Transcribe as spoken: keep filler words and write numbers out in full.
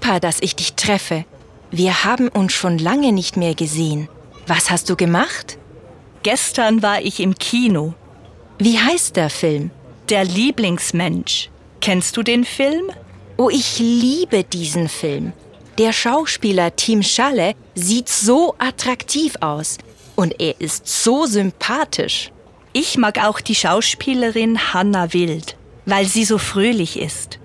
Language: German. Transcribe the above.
super, dass ich dich treffe. Wir haben uns schon lange nicht mehr gesehen. Was hast du gemacht? Gestern war ich im Kino. Wie heißt der Film? Der Lieblingsmensch. Kennst du den Film? Oh, ich liebe diesen Film. Der Schauspieler Tim Schalle sieht so attraktiv aus. Und er ist so sympathisch. Ich mag auch die Schauspielerin Hannah Wild, weil sie so fröhlich ist.